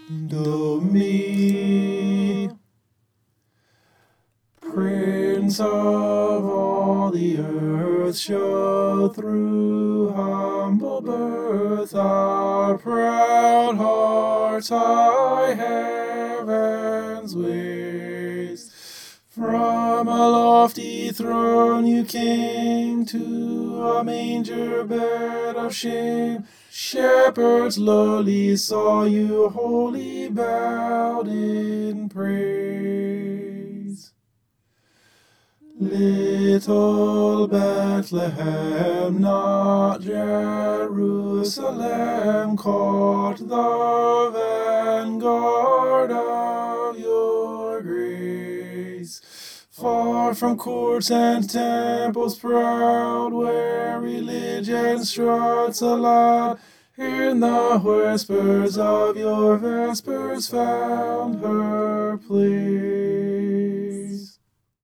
Do me, Prince of all the earth, show through humble birth our proud hearts, high heaven's ways. From a lofty throne you came to a manger bed of shame. Shepherds lowly saw you, wholly bowed in praise. Little Bethlehem, not Jerusalem, caught the vanguard of your grace. Far from courts and temples proud, where religion struts aloud, in the whispers of your vespers found her place.